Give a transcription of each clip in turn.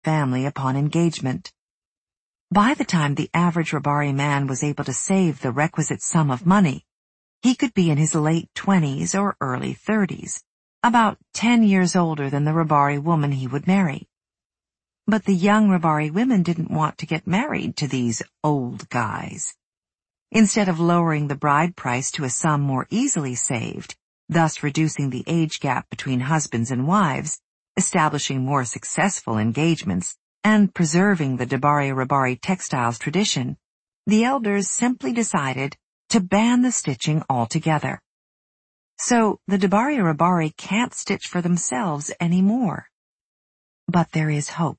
family upon engagement. By the time the average Rabari man was able to save the requisite sum of money, he could be in his late 20s or early 30s, about 10 years older than the Rabari woman he would marry. But the young Rabari women didn't want to get married to these old guys. Instead of lowering the bride price to a sum more easily saved, thus reducing the age gap between husbands and wives, establishing more successful engagements, and preserving the Dabari-Rabari textiles tradition, the elders simply decided to ban the stitching altogether. So the Dabari-Rabari can't stitch for themselves anymore. But there is hope.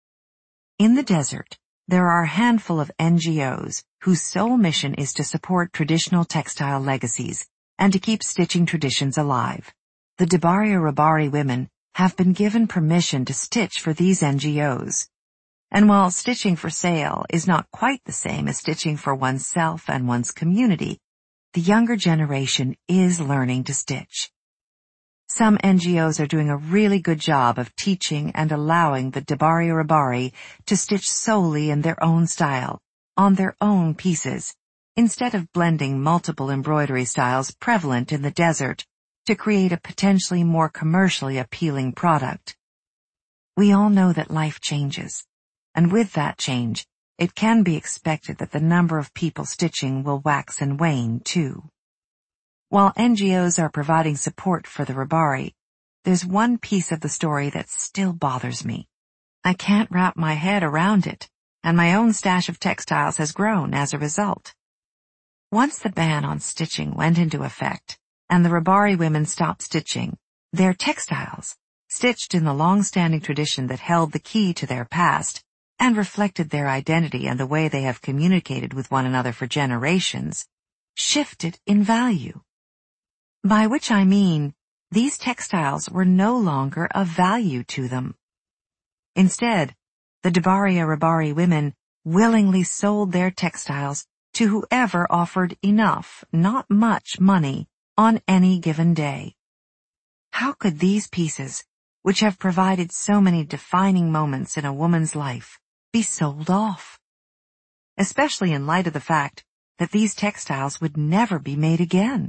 In the desert, there are a handful of NGOs whose sole mission is to support traditional textile legacies and to keep stitching traditions alive. The Dabari-Rabari women have been given permission to stitch for these NGOs. And while stitching for sale is not quite the same as stitching for oneself and one's community, the younger generation is learning to stitch. Some NGOs are doing a really good job of teaching and allowing the Dabari-Rabari to stitch solely in their own style, on their own pieces, instead of blending multiple embroidery styles prevalent in the desert to create a potentially more commercially appealing product. We all know that life changes, and with that change, it can be expected that the number of people stitching will wax and wane too. While NGOs are providing support for the Rabari, there's one piece of the story that still bothers me. I can't wrap my head around it, and my own stash of textiles has grown as a result. Once the ban on stitching went into effect, and the Rabari women stopped stitching, their textiles, stitched in the long-standing tradition that held the key to their past and reflected their identity and the way they have communicated with one another for generations, shifted in value. By which I mean, these textiles were no longer of value to them. Instead, the Dabari-Rabari women willingly sold their textiles to whoever offered enough, not much, money on any given day. How could these pieces, which have provided so many defining moments in a woman's life, be sold off? Especially in light of the fact that these textiles would never be made again.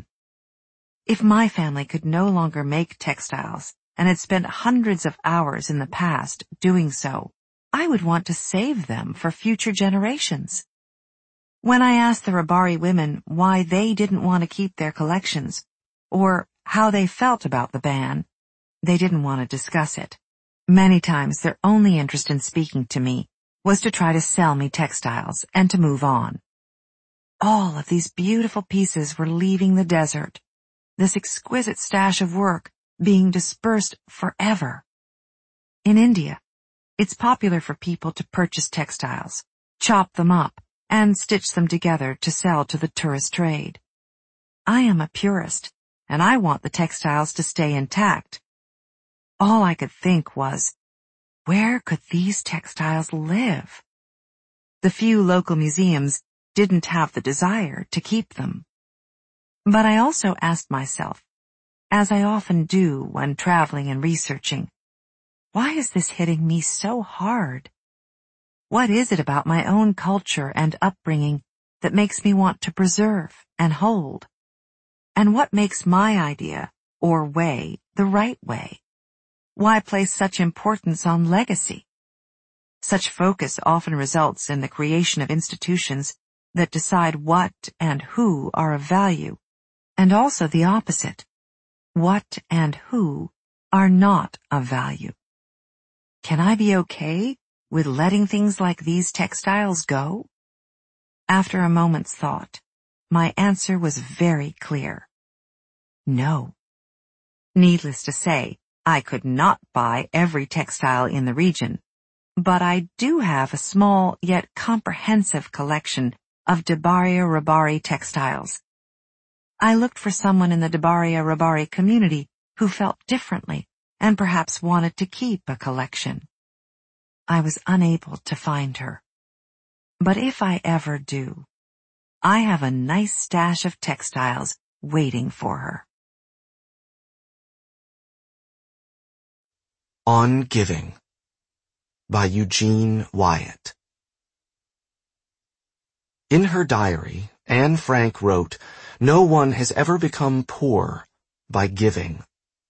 If my family could no longer make textiles and had spent hundreds of hours in the past doing so, I would want to save them for future generations. When I asked the Rabari women why they didn't want to keep their collections, or how they felt about the ban, they didn't want to discuss it. Many times their only interest in speaking to me was to try to sell me textiles and to move on. All of these beautiful pieces were leaving the desert, this exquisite stash of work being dispersed forever. In India, it's popular for people to purchase textiles, chop them up, and stitch them together to sell to the tourist trade. I am a purist, and I want the textiles to stay intact. All I could think was, where could these textiles live? The few local museums didn't have the desire to keep them. But I also asked myself, as I often do when traveling and researching, why is this hitting me so hard? What is it about my own culture and upbringing that makes me want to preserve and hold? And what makes my idea, or way, the right way? Why place such importance on legacy? Such focus often results in the creation of institutions that decide what and who are of value, and also the opposite, what and who are not of value. Can I be okay with letting things like these textiles go? After a moment's thought, my answer was very clear. No. Needless to say, I could not buy every textile in the region, but I do have a small yet comprehensive collection of Dabari-Rabari textiles. I looked for someone in the Dabari-Rabari community who felt differently and perhaps wanted to keep a collection. I was unable to find her. But if I ever do, I have a nice stash of textiles waiting for her. On Giving. by Eugene Wyatt. In her diary, Anne Frank wrote, "No one has ever become poor by giving."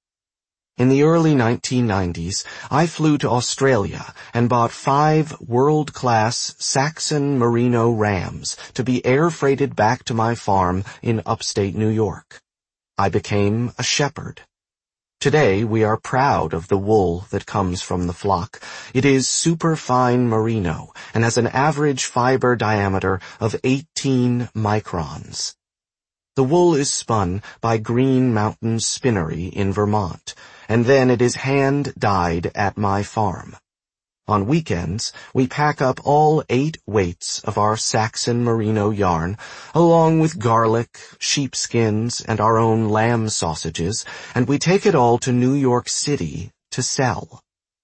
In the early 1990s, I flew to Australia and bought 5 world-class Saxon Merino rams to be air-freighted back to my farm in upstate New York. I became a shepherd. Today, we are proud of the wool that comes from the flock. It is superfine merino and has an average fiber diameter of 18 microns. The wool is spun by Green Mountain Spinnery in Vermont, and then it is hand-dyed at my farm. On weekends, we pack up all 8 weights of our Saxon merino yarn, along with garlic, sheepskins, and our own lamb sausages, and we take it all to New York City to sell.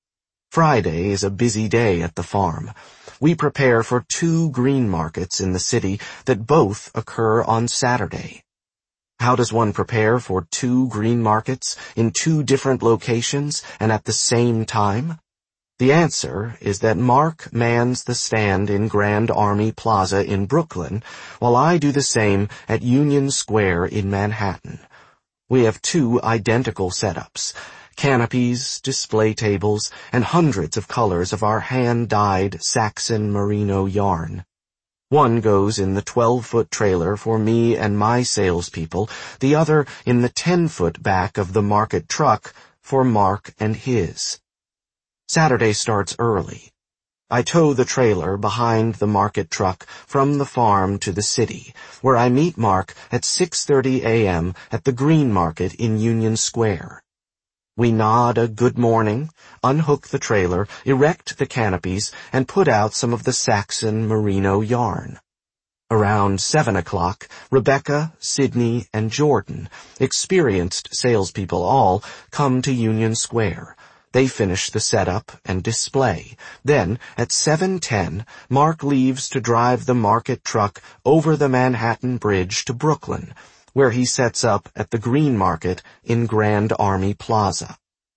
Friday is a busy day at the farm. We prepare for 2 green markets in the city that both occur on Saturday. How does one prepare for 2 green markets in 2 different locations and at the same time? The answer is that Mark mans the stand in Grand Army Plaza in Brooklyn, while I do the same at Union Square in Manhattan. We have 2 identical setups, canopies, display tables, and hundreds of colors of our hand-dyed Saxon merino yarn. One goes in the 12-foot trailer for me and my salespeople, the other in the 10-foot back of the market truck for Mark and his. Saturday starts early. I tow the trailer behind the market truck from the farm to the city, where I meet Mark at 6:30 a.m. at the Green Market in Union Square. We nod a good morning, unhook the trailer, erect the canopies, and put out some of the Saxon merino yarn. Around 7 o'clock, Rebecca, Sydney, and Jordan, experienced salespeople all, come to Union Square. They finish the setup and display. Then, at 7:10, Mark leaves to drive the market truck over the Manhattan Bridge to Brooklyn, where he sets up at the Green Market in Grand Army Plaza.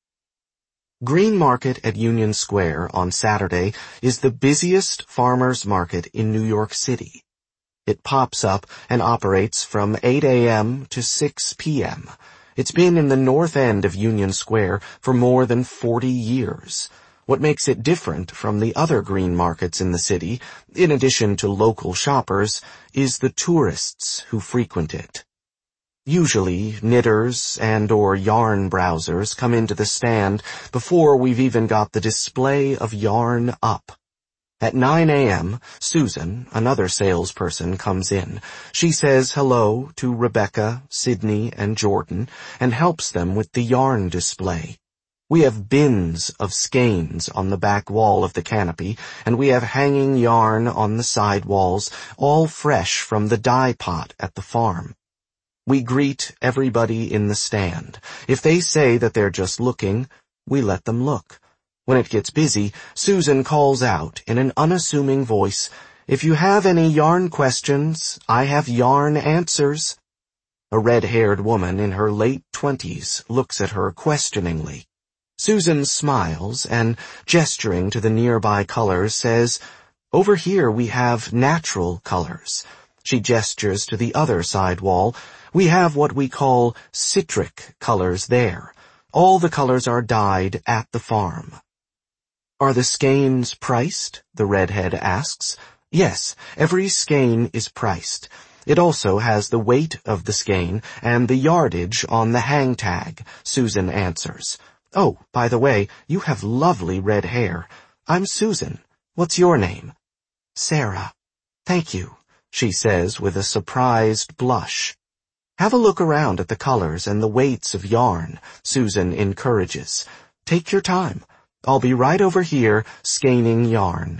Green Market at Union Square on Saturday is the busiest farmers' market in New York City. It pops up and operates from 8 a.m. to 6 p.m., It's been in the north end of Union Square for more than 40 years. What makes it different from the other green markets in the city, in addition to local shoppers, is the tourists who frequent it. Usually, knitters and/or yarn browsers come into the stand before we've even got the display of yarn up. At 9 a.m., Susan, another salesperson, comes in. She says hello to Rebecca, Sydney, and Jordan, and helps them with the yarn display. We have bins of skeins on the back wall of the canopy, and we have hanging yarn on the side walls, all fresh from the dye pot at the farm. We greet everybody in the stand. If they say that they're just looking, we let them look. When it gets busy, Susan calls out in an unassuming voice, "If you have any yarn questions, I have yarn answers." A red-haired woman in her late 20s looks at her questioningly. Susan smiles and, gesturing to the nearby colors, says, "Over here we have natural colors." She gestures to the other side wall. "We have what we call citric colors there. All the colors are dyed at the farm." "Are the skeins priced?" the redhead asks. "Yes, every skein is priced. It also has the weight of the skein and the yardage on the hang tag," Susan answers. "Oh, by the way, you have lovely red hair. I'm Susan. What's your name?" "Sarah." "Thank you," she says with a surprised blush. "Have a look around at the colors and the weights of yarn," Susan encourages. "Take your time. I'll be right over here skeining yarn."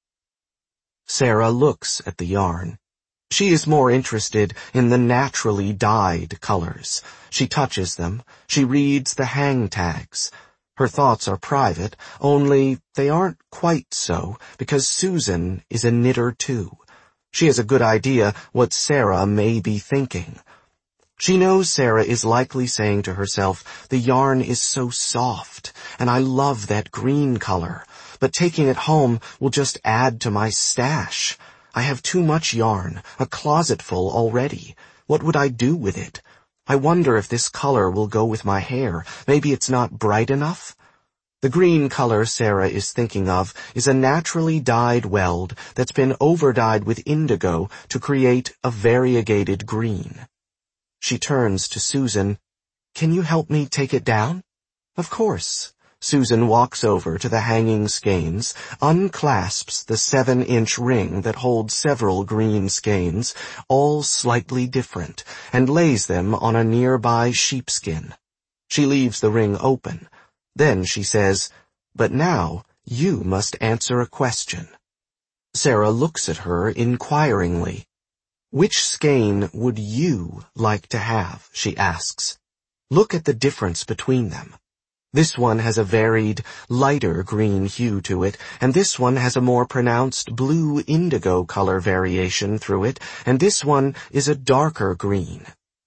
Sarah looks at the yarn. She is more interested in the naturally dyed colors. She touches them. She reads the hang tags. Her thoughts are private, only they aren't quite so, because Susan is a knitter too. She has a good idea what Sarah may be thinking. She knows Sarah is likely saying to herself, "The yarn is so soft, and I love that green color, but taking it home will just add to my stash. I have too much yarn, a closet full already. What would I do with it? I wonder if this color will go with my hair. Maybe it's not bright enough? The green color Sarah is thinking of is a naturally dyed weld that's been overdyed with indigo to create a variegated green. She turns to Susan. Can you help me take it down? Of course. Susan walks over to the hanging skeins, unclasps the 7-inch ring that holds several green skeins, all slightly different, and lays them on a nearby sheepskin. She leaves the ring open. Then she says, "But now you must answer a question." Sarah looks at her inquiringly. "Which skein would you like to have?" she asks. "Look at the difference between them. This one has a varied, lighter green hue to it, and this one has a more pronounced blue indigo color variation through it, and this one is a darker green."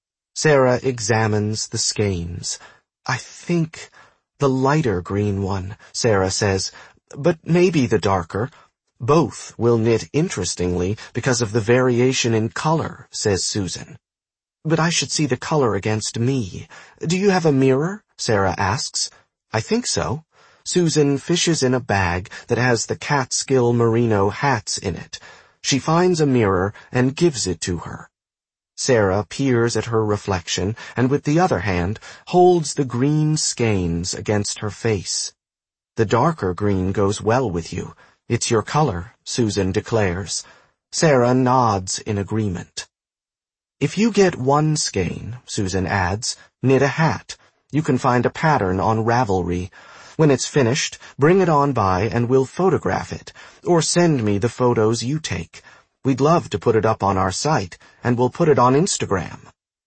Sarah examines the skeins. "I think the lighter green one," Sarah says, "but maybe the darker. Both will knit interestingly because of the variation in color," says Susan. "But I should see the color against me. Do you have a mirror?" Sarah asks. "I think so." Susan fishes in a bag that has the Catskill merino hats in it. She finds a mirror and gives it to her. Sarah peers at her reflection and with the other hand holds the green skeins against her face. "The darker green goes well with you. It's your color," Susan declares. Sarah nods in agreement. "If you get one skein," Susan adds, "knit a hat. You can find a pattern on Ravelry. When it's finished, bring it on by and we'll photograph it, or send me the photos you take. We'd love to put it up on our site, and we'll put it on Instagram."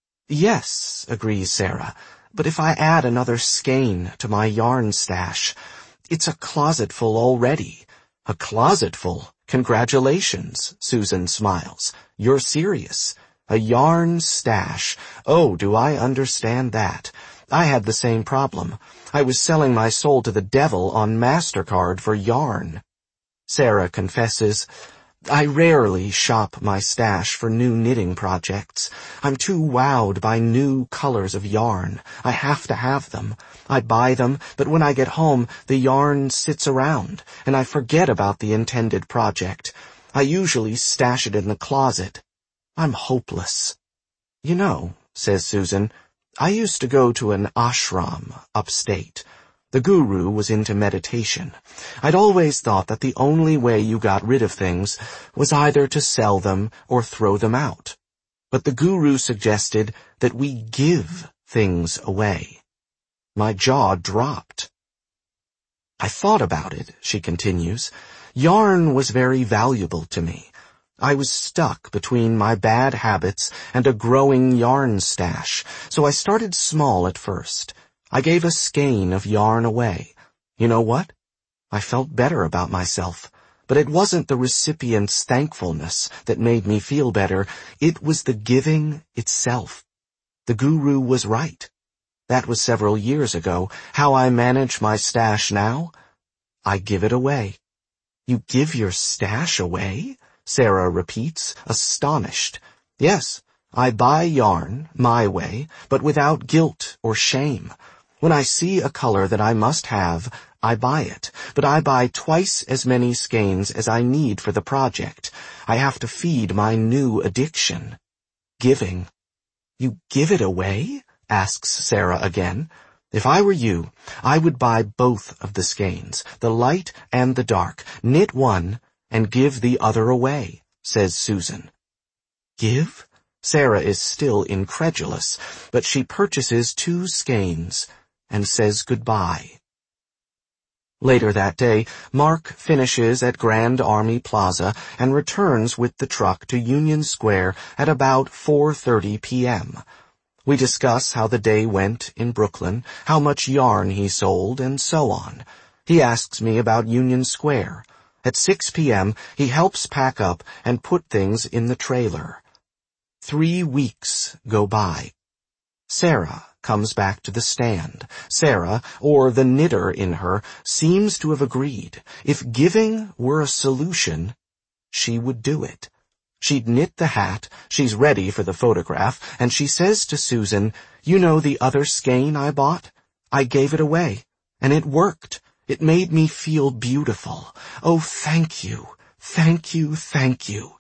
"Yes," agrees Sarah, "but if I add another skein to my yarn stash, it's a closet full already." "A closet full? Congratulations," Susan smiles. "You're serious. A yarn stash. Oh, do I understand that. I had the same problem. I was selling my soul to the devil on MasterCard for yarn." Sarah confesses, "I rarely shop my stash for new knitting projects. I'm too wowed by new colors of yarn. I have to have them. I buy them, but when I get home, the yarn sits around, and I forget about the intended project. I usually stash it in the closet. I'm hopeless." "You know," says Susan, "I used to go to an ashram upstate. The guru was into meditation. I'd always thought that the only way you got rid of things was either to sell them or throw them out. But the guru suggested that we give things away." My jaw dropped. "I thought about it," she continues. "Yarn was very valuable to me. I was stuck between my bad habits and a growing yarn stash, so I started small at first. I gave a skein of yarn away. You know what? I felt better about myself, but it wasn't the recipient's thankfulness that made me feel better. It was the giving itself. The guru was right. That was several years ago. How I manage my stash now? I give it away." "You give your stash away?" Sarah repeats, astonished. "Yes, I buy yarn, my way, but without guilt or shame. When I see a color that I must have, I buy it, but I buy twice as many skeins as I need for the project. I have to feed my new addiction. Giving." "You give it away?" asks Sarah again. "If I were you, I would buy both of the skeins, the light and the dark, knit one, and give the other away," says Susan. "Give?" Sarah is still incredulous, but she purchases 2 skeins and says goodbye. Later that day, Mark finishes at Grand Army Plaza and returns with the truck to Union Square at about 4:30 p.m. We discuss how the day went in Brooklyn, how much yarn he sold, and so on. He asks me about Union Square. At 6 p.m., he helps pack up and put things in the trailer. 3 weeks go by. Sarah comes back to the stand. Sarah, or the knitter in her, seems to have agreed. If giving were a solution, she would do it. She'd knit the hat, she's ready for the photograph, and she says to Susan, "You know the other skein I bought? I gave it away, and it worked. It made me feel beautiful. Oh, thank you, thank you, thank you."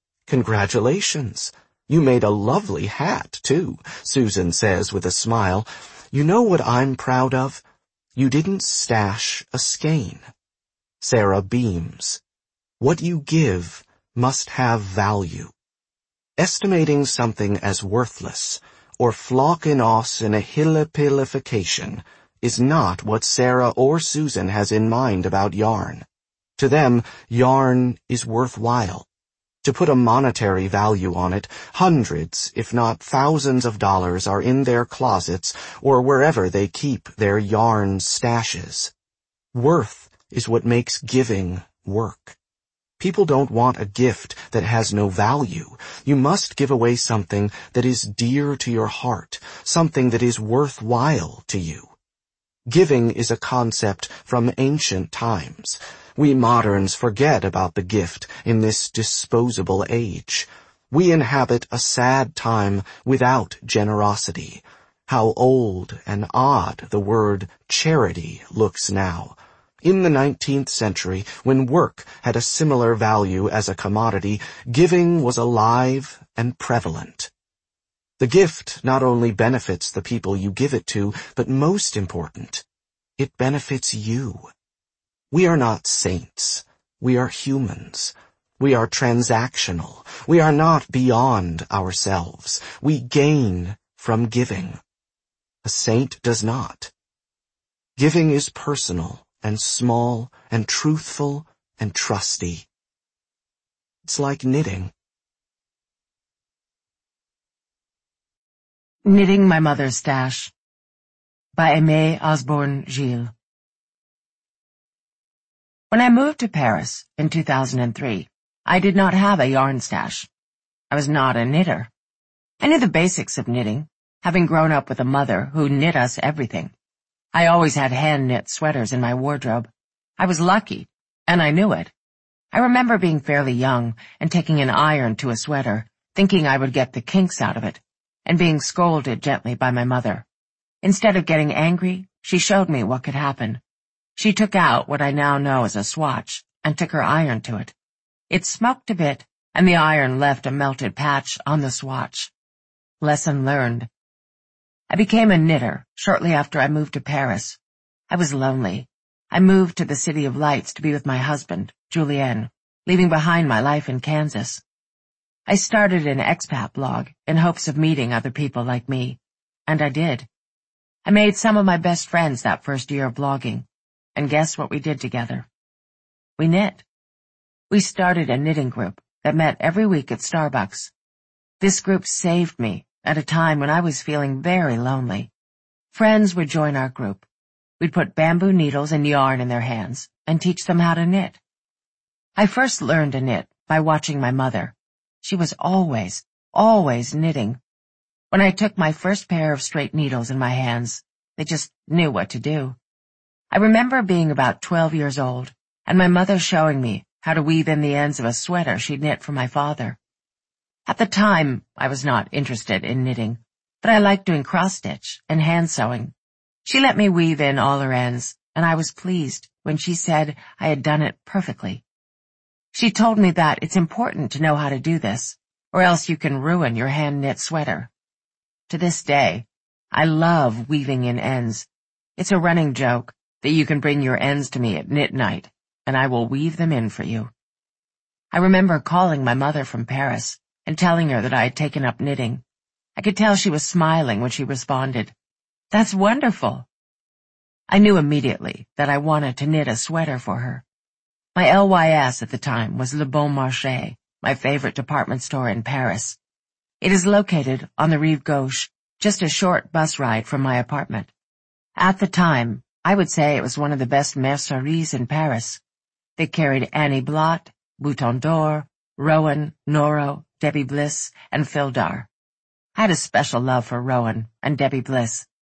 "Congratulations. You made a lovely hat, too," Susan says with a smile. "You know what I'm proud of? You didn't stash a skein." Sarah beams. What you give must have value. Estimating something as worthless, or flocking os in a hillipilification, is not what Sarah or Susan has in mind about yarn. To them, yarn is worthwhile. To put a monetary value on it, hundreds, if not thousands of dollars are in their closets or wherever they keep their yarn stashes. Worth is what makes giving work. People don't want a gift that has no value. You must give away something that is dear to your heart, something that is worthwhile to you. Giving is a concept from ancient times. We moderns forget about the gift in this disposable age. We inhabit a sad time without generosity. How old and odd the word charity looks now. In the 19th century, when work had a similar value as a commodity, giving was alive and prevalent. The gift not only benefits the people you give it to, but most important, it benefits you. We are not saints. We are humans. We are transactional. We are not beyond ourselves. We gain from giving. A saint does not. Giving is personal and small and truthful and trusty. It's like knitting. Knitting My Mother's Stash by Aimée Osborne Gilles. When I moved to Paris in 2003, I did not have a yarn stash. I was not a knitter. I knew the basics of knitting, having grown up with a mother who knit us everything. I always had hand-knit sweaters in my wardrobe. I was lucky, and I knew it. I remember being fairly young and taking an iron to a sweater, thinking I would get the kinks out of it, and being scolded gently by my mother. Instead of getting angry, she showed me what could happen. She took out what I now know as a swatch and took her iron to it. It smoked a bit, and the iron left a melted patch on the swatch. Lesson learned. I became a knitter shortly after I moved to Paris. I was lonely. I moved to the City of Lights to be with my husband, Julien, leaving behind my life in Kansas. I started an expat blog in hopes of meeting other people like me, and I did. I made some of my best friends that first year of blogging. And guess what we did together? We knit. We started a knitting group that met every week at Starbucks. This group saved me at a time when I was feeling very lonely. Friends would join our group. We'd put bamboo needles and yarn in their hands and teach them how to knit. I first learned to knit by watching my mother. She was always knitting. When I took my first pair of straight needles in my hands, they just knew what to do. I remember being about 12 years old, and my mother showing me how to weave in the ends of a sweater she'd knit for my father. At the time, I was not interested in knitting, but I liked doing cross-stitch and hand-sewing. She let me weave in all her ends, and I was pleased when she said I had done it perfectly. She told me that it's important to know how to do this, or else you can ruin your hand-knit sweater. To this day, I love weaving in ends. It's a running joke that you can bring your ends to me at knit night, and I will weave them in for you. I remember calling my mother from Paris and telling her that I had taken up knitting. I could tell she was smiling when she responded, "That's wonderful." I knew immediately that I wanted to knit a sweater for her. My LYS at the time was Le Bon Marché, my favorite department store in Paris. It is located on the Rive Gauche, just a short bus ride from my apartment. At the time, I would say it was one of the best merceries in Paris. They carried Annie Blot, Bouton d'Or, Rowan, Noro, Debbie Bliss, and Fildar. I had a special love for Rowan and Debbie Bliss,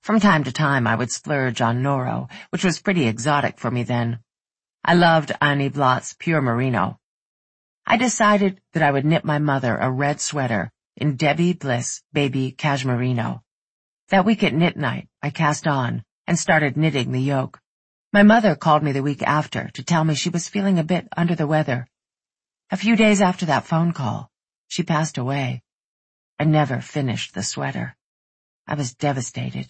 From time to time, I would splurge on Noro, which was pretty exotic for me then. I loved Annie Blott's Pure Merino. I decided that I would knit my mother a red sweater in Debbie Bliss Baby Cashmerino. That week at knit night, I cast on and started knitting the yoke. My mother called me the week after to tell me she was feeling a bit under the weather. A few days after that phone call, she passed away. I never finished the sweater. I was devastated.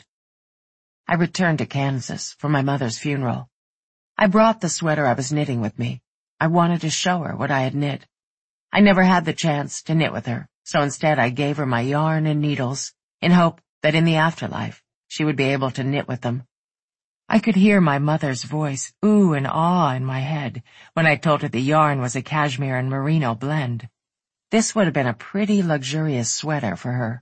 I returned to Kansas for my mother's funeral. I brought the sweater I was knitting with me. I wanted to show her what I had knit. I never had the chance to knit with her, so instead I gave her my yarn and needles in hope that in the afterlife she would be able to knit with them. I could hear my mother's voice ooh and ah in my head when I told her the yarn was a cashmere and merino blend. This would have been a pretty luxurious sweater for her.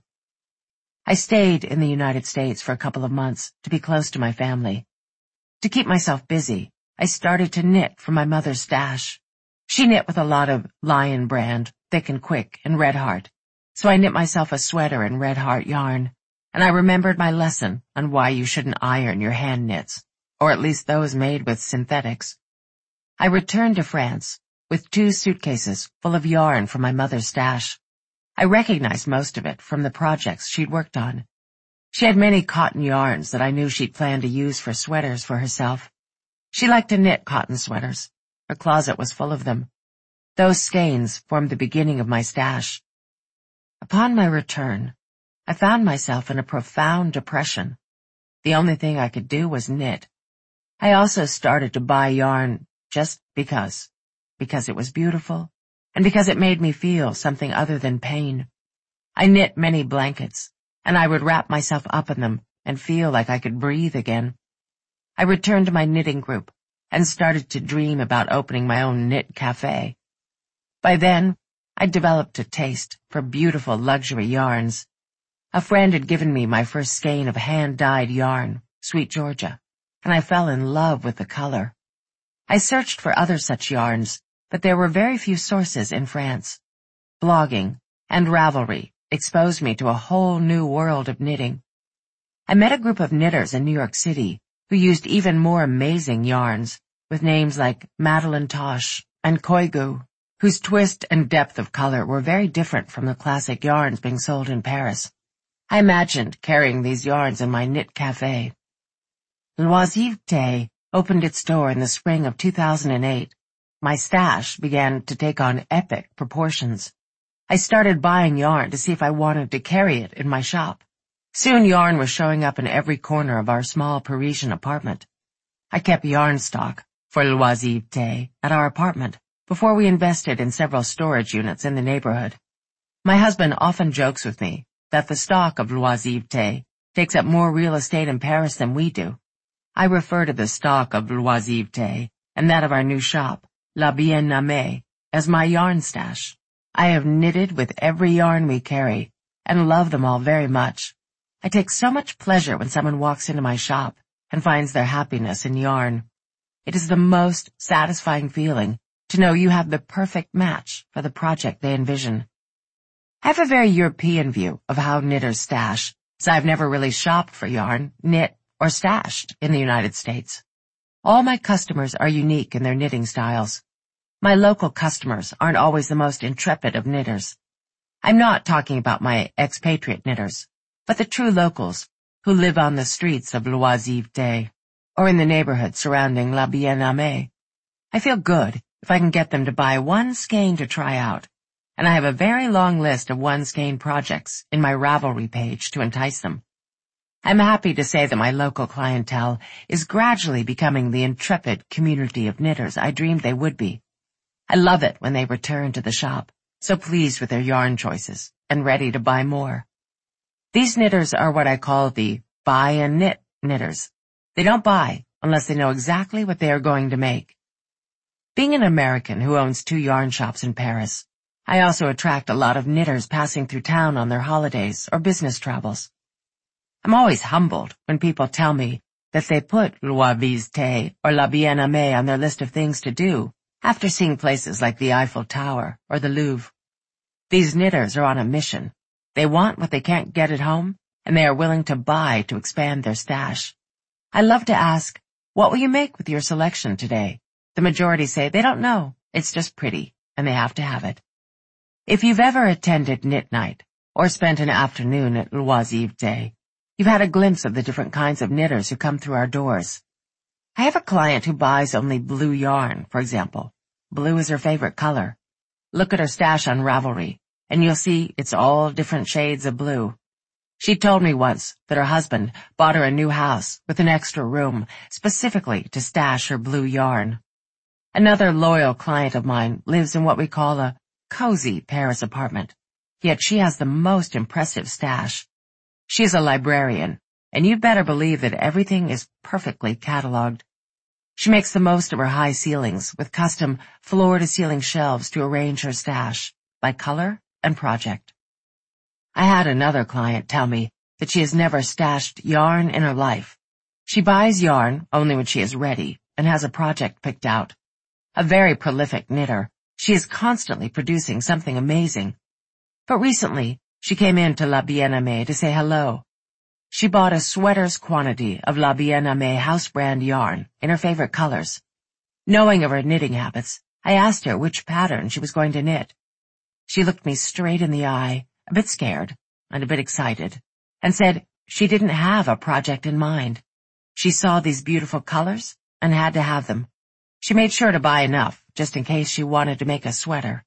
I stayed in the United States for a couple of months to be close to my family. To keep myself busy, I started to knit from my mother's stash. She knit with a lot of Lion brand, Thick and Quick, and Red Heart, so I knit myself a sweater in Red Heart yarn, and I remembered my lesson on why you shouldn't iron your hand knits, or at least those made with synthetics. I returned to France with 2 suitcases full of yarn from my mother's stash. I recognized most of it from the projects she'd worked on. She had many cotton yarns that I knew she'd planned to use for sweaters for herself. She liked to knit cotton sweaters. Her closet was full of them. Those skeins formed the beginning of my stash. Upon my return, I found myself in a profound depression. The only thing I could do was knit. I also started to buy yarn just because it was beautiful, and because it made me feel something other than pain. I knit many blankets, and I would wrap myself up in them and feel like I could breathe again. I returned to my knitting group and started to dream about opening my own knit cafe. By then, I'd developed a taste for beautiful luxury yarns. A friend had given me my first skein of hand-dyed yarn, Sweet Georgia, and I fell in love with the color. I searched for other such yarns, but there were very few sources in France. Blogging and Ravelry exposed me to a whole new world of knitting. I met a group of knitters in New York City who used even more amazing yarns, with names like Madeleine Tosh and Koigu, whose twist and depth of color were very different from the classic yarns being sold in Paris. I imagined carrying these yarns in my knit cafe. L'Oisiveté opened its door in the spring of 2008. My stash began to take on epic proportions. I started buying yarn to see if I wanted to carry it in my shop. Soon yarn was showing up in every corner of our small Parisian apartment. I kept yarn stock for L'Oisiveté at our apartment before we invested in several storage units in the neighborhood. My husband often jokes with me that the stock of L'Oisiveté takes up more real estate in Paris than we do. I refer to the stock of L'Oisiveté and that of our new shop, La Bien-Aimée, as my yarn stash. I have knitted with every yarn we carry and love them all very much. I take so much pleasure when someone walks into my shop and finds their happiness in yarn. It is the most satisfying feeling to know you have the perfect match for the project they envision. I have a very European view of how knitters stash, so I've never really shopped for yarn, knit, or stashed in the United States. All my customers are unique in their knitting styles. My local customers aren't always the most intrepid of knitters. I'm not talking about my expatriate knitters, but the true locals who live on the streets of L'Oisiveté or in the neighborhood surrounding La Bien-Aimée. I feel good if I can get them to buy one skein to try out, and I have a very long list of one skein projects in my Ravelry page to entice them. I'm happy to say that my local clientele is gradually becoming the intrepid community of knitters I dreamed they would be. I love it when they return to the shop, so pleased with their yarn choices and ready to buy more. These knitters are what I call the buy and knit knitters. They don't buy unless they know exactly what they are going to make. Being an American who owns 2 yarn shops in Paris, I also attract a lot of knitters passing through town on their holidays or business travels. I'm always humbled when people tell me that they put L'Oisiveté or La Bien-Aimée on their list of things to do after seeing places like the Eiffel Tower or the Louvre. These knitters are on a mission. They want what they can't get at home, and they are willing to buy to expand their stash. I love to ask, what will you make with your selection today? The majority say they don't know, it's just pretty, and they have to have it. If you've ever attended Knit Night, or spent an afternoon at Loisir Day, you've had a glimpse of the different kinds of knitters who come through our doors. I have a client who buys only blue yarn, for example. Blue is her favorite color. Look at her stash on Ravelry, and you'll see it's all different shades of blue. She told me once that her husband bought her a new house with an extra room specifically to stash her blue yarn. Another loyal client of mine lives in what we call a cozy Paris apartment, yet she has the most impressive stash. She is a librarian, and you'd better believe that everything is perfectly catalogued. She makes the most of her high ceilings with custom floor-to-ceiling shelves to arrange her stash by color and project. I had another client tell me that she has never stashed yarn in her life. She buys yarn only when she is ready and has a project picked out. A very prolific knitter, she is constantly producing something amazing. But recently, she came in to La Bien-Aimée to say hello. She bought a sweater's quantity of La Bien-Aimée house brand yarn in her favorite colors. Knowing of her knitting habits, I asked her which pattern she was going to knit. She looked me straight in the eye, a bit scared and a bit excited, and said she didn't have a project in mind. She saw these beautiful colors and had to have them. She made sure to buy enough just in case she wanted to make a sweater.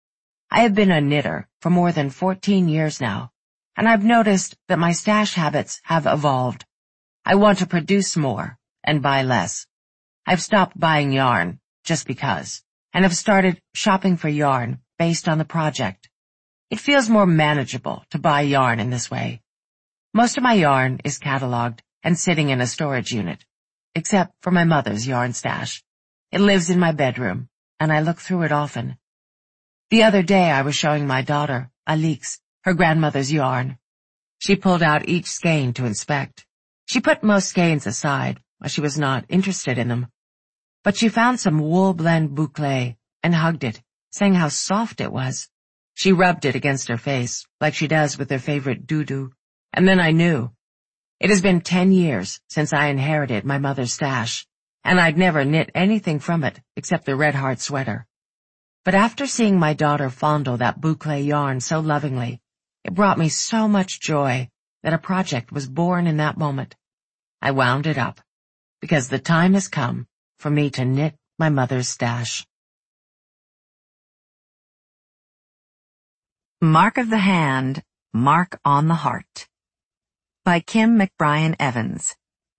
I have been a knitter for more than 14 years now, and I've noticed that my stash habits have evolved. I want to produce more and buy less. I've stopped buying yarn just because, and have started shopping for yarn based on the project. It feels more manageable to buy yarn in this way. Most of my yarn is catalogued and sitting in a storage unit, except for my mother's yarn stash. It lives in my bedroom, and I look through it often. The other day I was showing my daughter, Alix, her grandmother's yarn. She pulled out each skein to inspect. She put most skeins aside, as she was not interested in them. But she found some wool blend boucle and hugged it, saying how soft it was. She rubbed it against her face, like she does with her favorite doudou, and then I knew. It has been 10 years since I inherited my mother's stash, and I'd never knit anything from it except the Red Heart sweater. But after seeing my daughter fondle that boucle yarn so lovingly, it brought me so much joy that a project was born in that moment. I wound it up, because the time has come for me to knit my mother's stash. Mark of the Hand, Mark on the Heart by Kim McBrien Evans.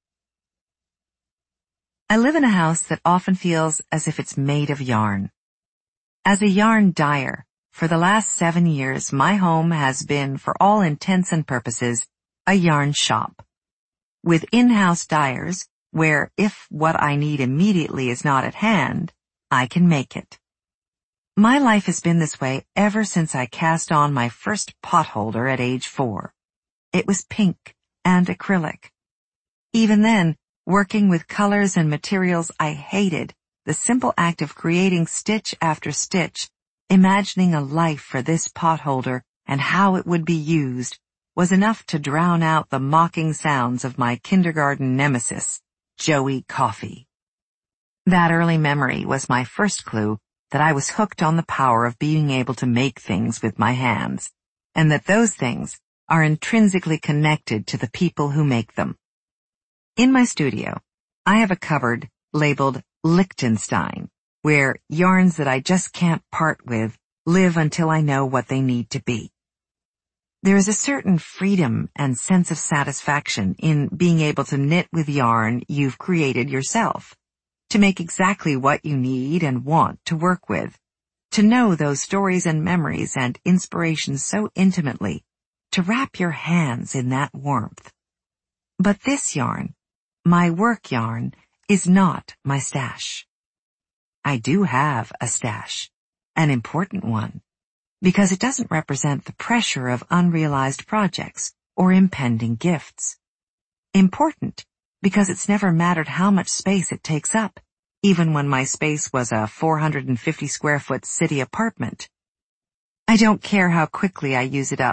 I live in a house that often feels as if it's made of yarn. As a yarn dyer, for the last 7 years, my home has been, for all intents and purposes, a yarn shop. With in-house dyers, where if what I need immediately is not at hand, I can make it. My life has been this way ever since I cast on my first potholder at age 4. It was pink and acrylic. Even then, working with colors and materials I hated, the simple act of creating stitch after stitch, imagining a life for this potholder and how it would be used, was enough to drown out the mocking sounds of my kindergarten nemesis, Joey Coffee. That early memory was my first clue that I was hooked on the power of being able to make things with my hands, and that those things are intrinsically connected to the people who make them. In my studio, I have a cupboard labeled Liechtenstein, where yarns that I just can't part with live until I know what they need to be. There is a certain freedom and sense of satisfaction in being able to knit with yarn you've created yourself, to make exactly what you need and want to work with, to know those stories and memories and inspirations so intimately, to wrap your hands in that warmth. But this yarn, my work yarn, is not my stash. I do have a stash, an important one, because it doesn't represent the pressure of unrealized projects or impending gifts. Important, because it's never mattered how much space it takes up, even when my space was a 450 square foot city apartment. I don't care how quickly I use it up,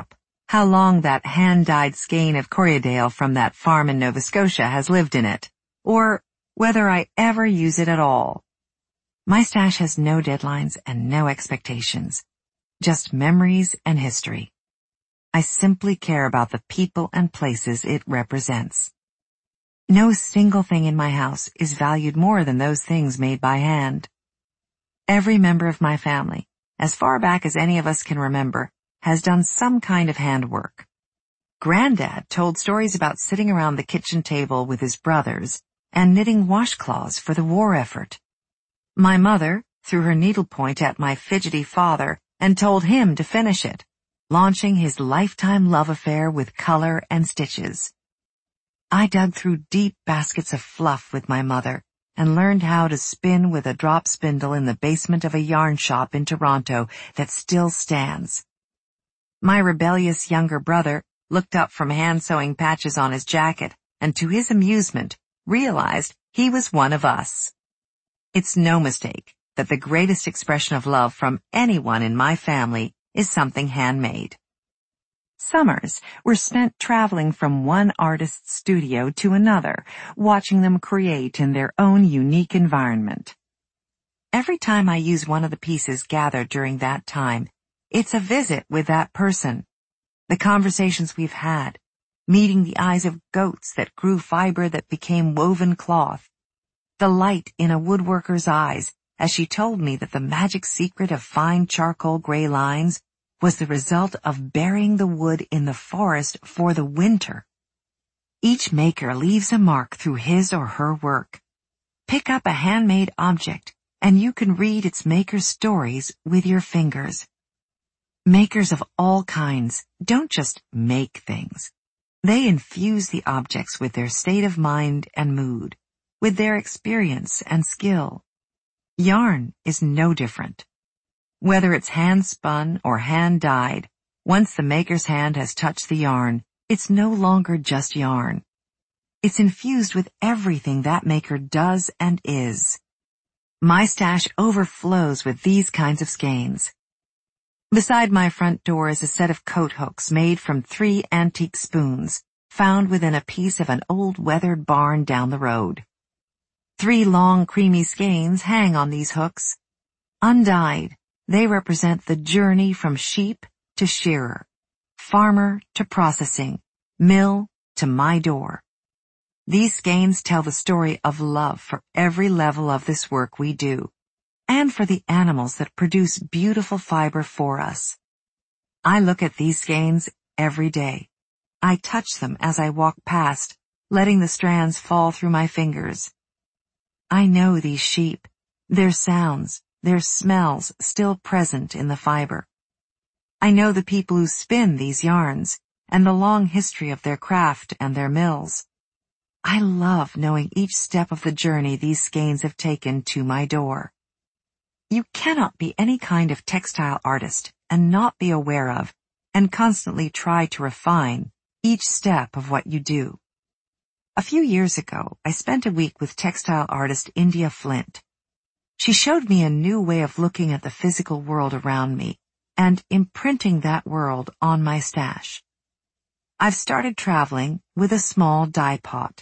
how long that hand-dyed skein of Corriedale from that farm in Nova Scotia has lived in it, or whether I ever use it at all. My stash has no deadlines and no expectations, just memories and history. I simply care about the people and places it represents. No single thing in my house is valued more than those things made by hand. Every member of my family, as far back as any of us can remember, has done some kind of handwork. Granddad told stories about sitting around the kitchen table with his brothers and knitting washcloths for the war effort. My mother threw her needlepoint at my fidgety father and told him to finish it, launching his lifetime love affair with color and stitches. I dug through deep baskets of fluff with my mother and learned how to spin with a drop spindle in the basement of a yarn shop in Toronto that still stands. My rebellious younger brother looked up from hand-sewing patches on his jacket and, to his amusement, realized he was one of us. It's no mistake that the greatest expression of love from anyone in my family is something handmade. Summers were spent traveling from one artist's studio to another, watching them create in their own unique environment. Every time I use one of the pieces gathered during that time, it's a visit with that person. The conversations we've had, meeting the eyes of goats that grew fiber that became woven cloth, the light in a woodworker's eyes as she told me that the magic secret of fine charcoal gray lines was the result of burying the wood in the forest for the winter. Each maker leaves a mark through his or her work. Pick up a handmade object and you can read its maker's stories with your fingers. Makers of all kinds don't just make things. They infuse the objects with their state of mind and mood, with their experience and skill. Yarn is no different. Whether it's hand-spun or hand-dyed, once the maker's hand has touched the yarn, it's no longer just yarn. It's infused with everything that maker does and is. My stash overflows with these kinds of skeins. Beside my front door is a set of coat hooks made from 3 antique spoons, found within a piece of an old weathered barn down the road. 3 long creamy skeins hang on these hooks. Undyed, they represent the journey from sheep to shearer, farmer to processing, mill to my door. These skeins tell the story of love for every level of this work we do, and for the animals that produce beautiful fiber for us. I look at these skeins every day. I touch them as I walk past, letting the strands fall through my fingers. I know these sheep, their sounds, their smells still present in the fiber. I know the people who spin these yarns and the long history of their craft and their mills. I love knowing each step of the journey these skeins have taken to my door. You cannot be any kind of textile artist and not be aware of and constantly try to refine each step of what you do. A few years ago, I spent a week with textile artist India Flint. She showed me a new way of looking at the physical world around me and imprinting that world on my stash. I've started traveling with a small dye pot.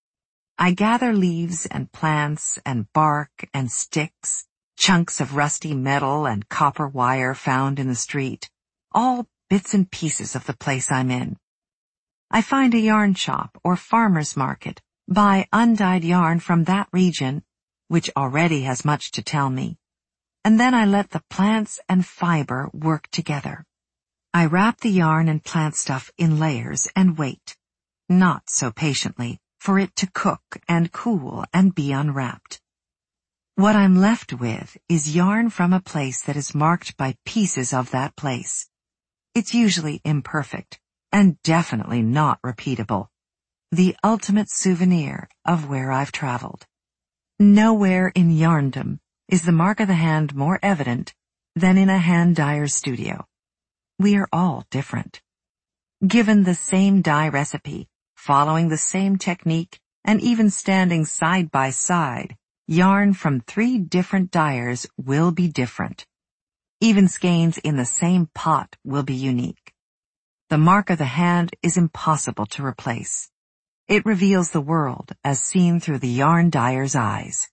I gather leaves and plants and bark and sticks, chunks of rusty metal and copper wire found in the street, all bits and pieces of the place I'm in. I find a yarn shop or farmer's market, buy undyed yarn from that region, which already has much to tell me, and then I let the plants and fiber work together. I wrap the yarn and plant stuff in layers and wait, not so patiently, for it to cook and cool and be unwrapped. What I'm left with is yarn from a place that is marked by pieces of that place. It's usually imperfect and definitely not repeatable. The ultimate souvenir of where I've traveled. Nowhere in yarndom is the mark of the hand more evident than in a hand dyer's studio. We are all different. Given the same dye recipe, following the same technique, and even standing side by side, yarn from 3 different dyers will be different. Even skeins in the same pot will be unique. The mark of the hand is impossible to replace. It reveals the world as seen through the yarn dyer's eyes.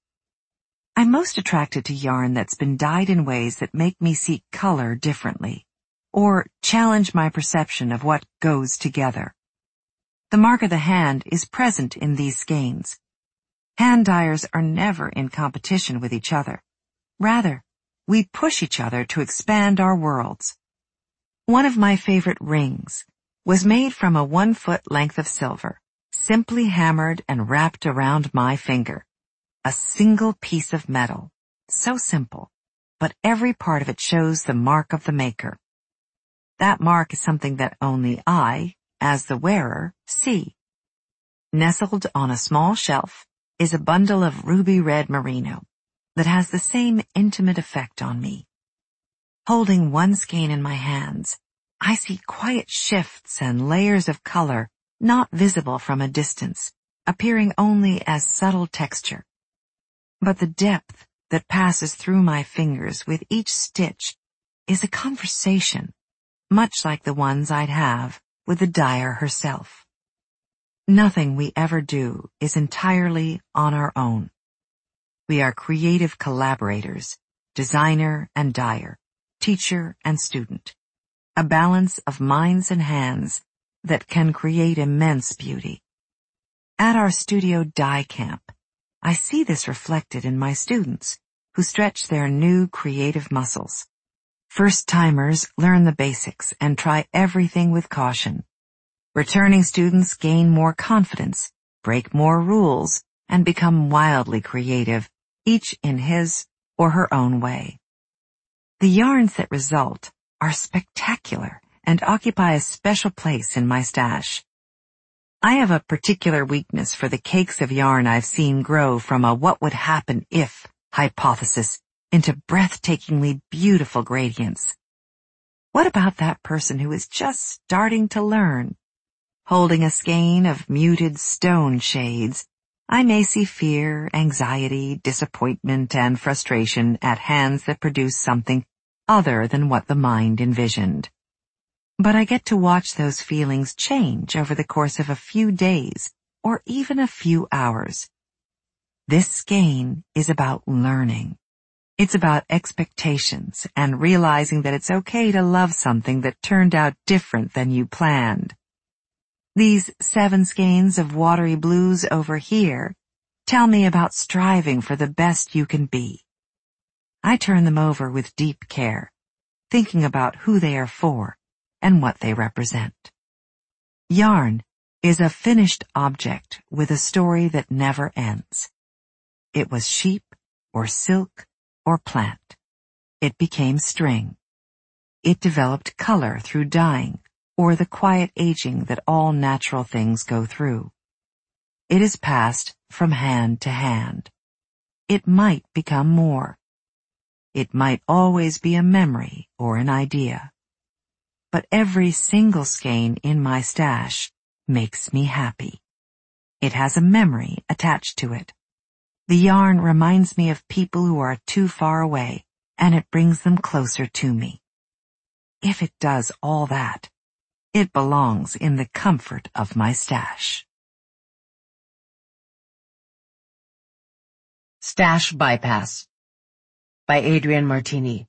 I'm most attracted to yarn that's been dyed in ways that make me see color differently, or challenge my perception of what goes together. The mark of the hand is present in these skeins. Hand dyers are never in competition with each other. Rather, we push each other to expand our worlds. One of my favorite rings was made from a 1-foot length of silver, simply hammered and wrapped around my finger. A single piece of metal, so simple, but every part of it shows the mark of the maker. That mark is something that only I, as the wearer, see. Nestled on a small shelf is a bundle of ruby red merino that has the same intimate effect on me. Holding one skein in my hands, I see quiet shifts and layers of color not visible from a distance, appearing only as subtle texture. But the depth that passes through my fingers with each stitch is a conversation, much like the ones I'd have with the dyer herself. Nothing we ever do is entirely on our own. We are creative collaborators, designer and dyer, teacher and student, a balance of minds and hands that can create immense beauty. At our studio dye camp, I see this reflected in my students, who stretch their new creative muscles. First-timers learn the basics and try everything with caution. Returning students gain more confidence, break more rules, and become wildly creative, each in his or her own way. The yarns that result are spectacular and occupy a special place in my stash. I have a particular weakness for the cakes of yarn I've seen grow from a what would happen if hypothesis into breathtakingly beautiful gradients. What about that person who is just starting to learn? Holding a skein of muted stone shades, I may see fear, anxiety, disappointment, and frustration at hands that produce something other than what the mind envisioned. But I get to watch those feelings change over the course of a few days or even a few hours. This skein is about learning. It's about expectations and realizing that it's okay to love something that turned out different than you planned. These 7 skeins of watery blues over here tell me about striving for the best you can be. I turn them over with deep care, thinking about who they are for and what they represent. Yarn is a finished object with a story that never ends. It was sheep or silk or plant. It became string. It developed color through dyeing or the quiet aging that all natural things go through. It is passed from hand to hand. It might become more. It might always be a memory or an idea. But every single skein in my stash makes me happy. It has a memory attached to it. The yarn reminds me of people who are too far away, and it brings them closer to me. If it does all that, it belongs in the comfort of my stash. Stash Bypass by Adrienne Martini.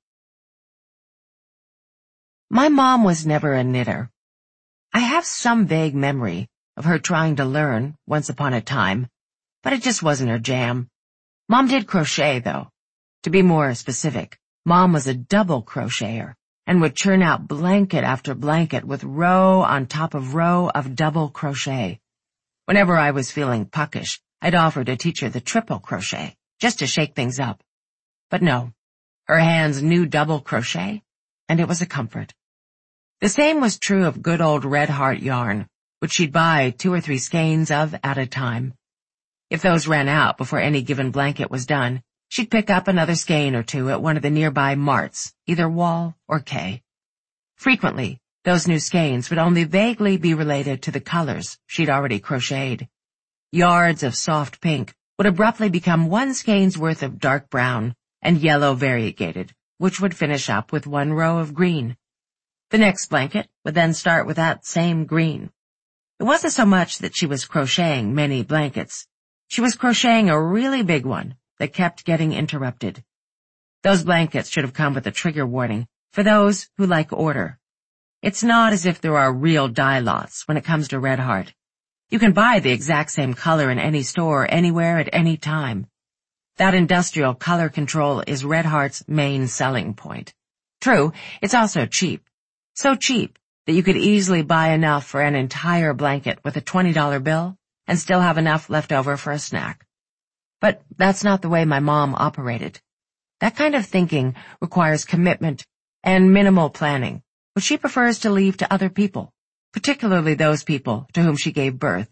My mom was never a knitter. I have some vague memory of her trying to learn once upon a time, but it just wasn't her jam. Mom did crochet, though. To be more specific, Mom was a double crocheter and would churn out blanket after blanket with row on top of row of double crochet. Whenever I was feeling puckish, I'd offer to teach her the triple crochet, just to shake things up. But no, her hands knew double crochet, and it was a comfort. The same was true of good old Red Heart yarn, which she'd buy 2 or 3 skeins of at a time. If those ran out before any given blanket was done, she'd pick up another skein or 2 at one of the nearby marts, either Wall or Kay. Frequently, those new skeins would only vaguely be related to the colors she'd already crocheted. Yards of soft pink would abruptly become 1 skein's worth of dark brown, and yellow variegated, which would finish up with 1 row of green. The next blanket would then start with that same green. It wasn't so much that she was crocheting many blankets. She was crocheting a really big one that kept getting interrupted. Those blankets should have come with a trigger warning for those who like order. It's not as if there are real dye lots when it comes to Red Heart. You can buy the exact same color in any store, anywhere, at any time. That industrial color control is Red Heart's main selling point. True, it's also cheap. So cheap that you could easily buy enough for an entire blanket with a $20 bill and still have enough left over for a snack. But that's not the way my mom operated. That kind of thinking requires commitment and minimal planning, which she prefers to leave to other people, particularly those people to whom she gave birth,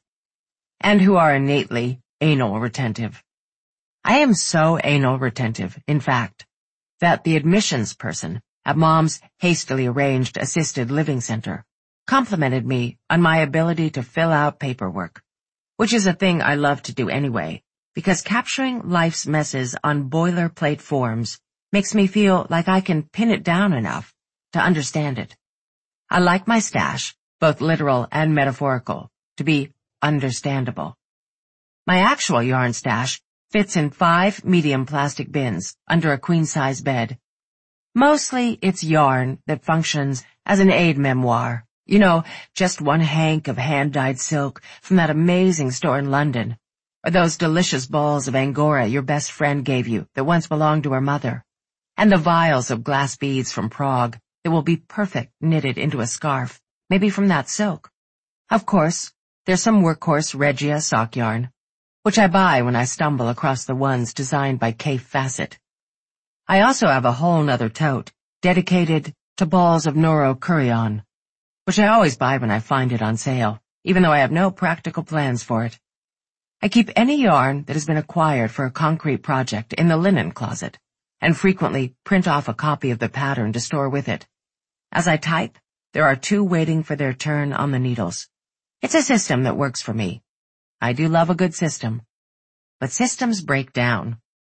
and who are innately anal retentive. I am so anal retentive, in fact, that the admissions person at Mom's hastily arranged assisted living center complimented me on my ability to fill out paperwork, which is a thing I love to do anyway, because capturing life's messes on boilerplate forms makes me feel like I can pin it down enough to understand it. I like my stash, both literal and metaphorical, to be understandable. My actual yarn stash fits in 5 medium plastic bins under a queen-size bed. Mostly it's yarn that functions as an aide-memoir. You know, just one hank of hand-dyed silk from that amazing store in London, or those delicious balls of Angora your best friend gave you that once belonged to her mother, and the vials of glass beads from Prague that will be perfect knitted into a scarf, maybe from that silk. Of course, there's some workhorse Regia sock yarn, which I buy when I stumble across the ones designed by Kay Fassett. I also have a whole nother tote dedicated to balls of Noro Kurion, which I always buy when I find it on sale, even though I have no practical plans for it. I keep any yarn that has been acquired for a concrete project in the linen closet, and frequently print off a copy of the pattern to store with it. As I type, there are 2 waiting for their turn on the needles. It's a system that works for me. I do love a good system. But systems break down.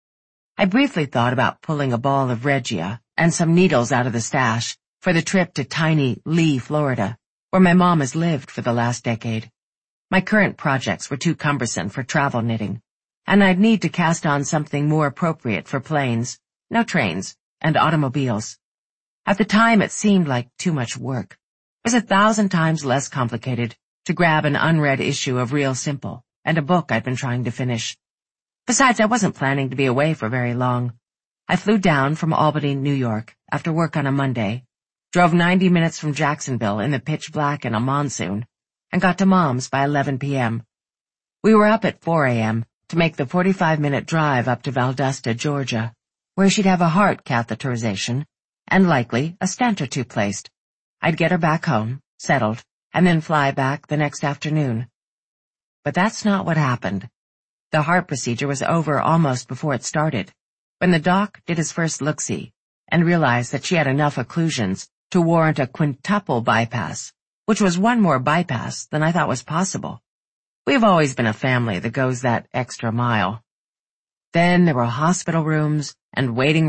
I briefly thought about pulling a ball of Regia and some needles out of the stash for the trip to tiny Lee, Florida, where my mom has lived for the last decade. My current projects were too cumbersome for travel knitting, and I'd need to cast on something more appropriate for planes, no trains, and automobiles. At the time, it seemed like too much work. It was 1,000 times less complicated to grab an unread issue of Real Simple and a book I'd been trying to finish. Besides, I wasn't planning to be away for very long. I flew down from Albany, New York, after work on a Monday, drove 90 minutes from Jacksonville in the pitch black in a monsoon, and got to Mom's by 11 p.m. We were up at 4 a.m. to make the 45-minute drive up to Valdosta, Georgia, where she'd have a heart catheterization and likely a stent or 2 placed. I'd get her back home, settled, and then fly back the next afternoon. But that's not what happened. The heart procedure was over almost before it started, when the doc did his first look-see and realized that she had enough occlusions to warrant a quintuple bypass, which was one more bypass than I thought was possible. We've always been a family that goes that extra mile. Then there were hospital rooms and waiting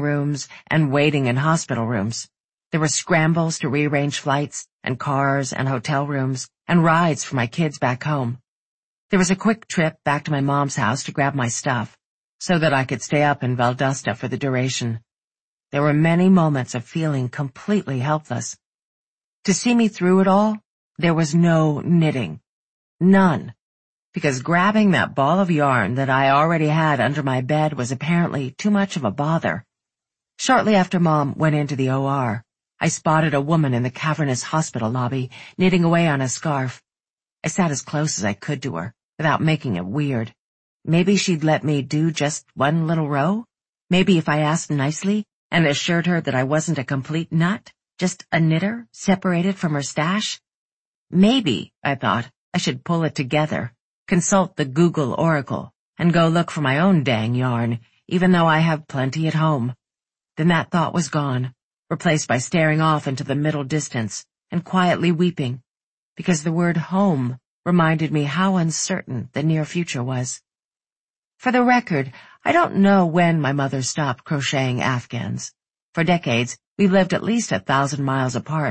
in hospital rooms. There were scrambles to rearrange flights and cars and hotel rooms and rides for my kids back home. There was a quick trip back to my mom's house to grab my stuff so that I could stay up in Valdosta for the duration. There were many moments of feeling completely helpless. To see me through it all, there was no knitting. None. Because grabbing that ball of yarn that I already had under my bed was apparently too much of a bother. Shortly after Mom went into the OR, I spotted a woman in the cavernous hospital lobby knitting away on a scarf. I sat as close as I could to her, without making it weird. Maybe she'd let me do just one little row? Maybe if I asked nicely and assured her that I wasn't a complete nut, just a knitter separated from her stash? Maybe, I thought, I should pull it together, consult the Google Oracle, and go look for my own dang yarn, even though I have plenty at home. Then that thought was gone, replaced by staring off into the middle distance and quietly weeping, because the word home reminded me how uncertain the near future was. For the record, I don't know when my mother stopped crocheting Afghans. For decades, we lived at least 1,000 miles apart,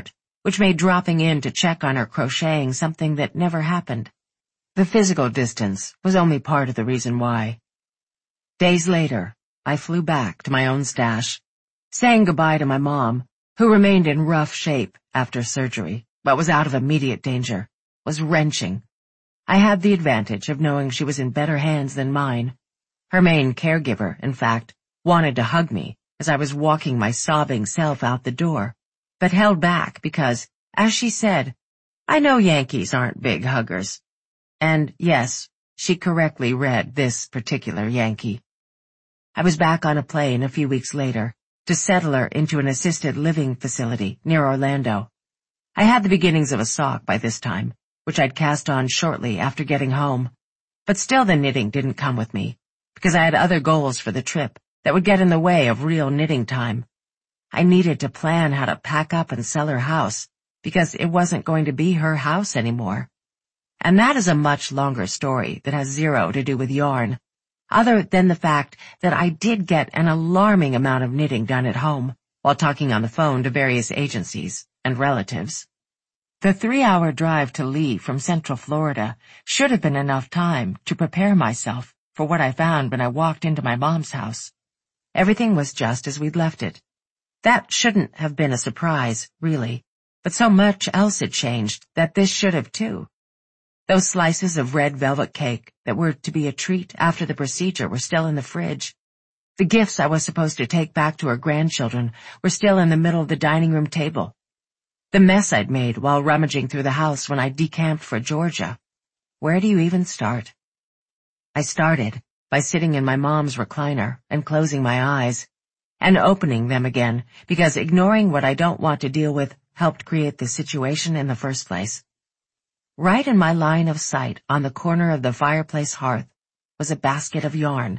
which made dropping in to check on her crocheting something that never happened. The physical distance was only part of the reason why. Days later, I flew back to my own stash, saying goodbye to my mom, who remained in rough shape after surgery, but was out of immediate danger, was wrenching. I had the advantage of knowing she was in better hands than mine. Her main caregiver, in fact, wanted to hug me as I was walking my sobbing self out the door, but held back because, as she said, I know Yankees aren't big huggers. And yes, she correctly read this particular Yankee. I was back on a plane a few weeks later to settle her into an assisted living facility near Orlando. I had the beginnings of a sock by this time, which I'd cast on shortly after getting home, but still the knitting didn't come with me, because I had other goals for the trip that would get in the way of real knitting time. I needed to plan how to pack up and sell her house, because it wasn't going to be her house anymore. And that is a much longer story that has zero to do with yarn, other than the fact that I did get an alarming amount of knitting done at home while talking on the phone to various agencies and relatives. The 3-hour drive to Lee from Central Florida should have been enough time to prepare myself for what I found when I walked into my mom's house. Everything was just as we'd left it. That shouldn't have been a surprise, really, but so much else had changed that this should have too. Those slices of red velvet cake that were to be a treat after the procedure were still in the fridge. The gifts I was supposed to take back to her grandchildren were still in the middle of the dining room table. The mess I'd made while rummaging through the house when I decamped for Georgia. Where do you even start? I started by sitting in my mom's recliner and closing my eyes, and opening them again because ignoring what I don't want to deal with helped create the situation in the first place. Right in my line of sight on the corner of the fireplace hearth was a basket of yarn.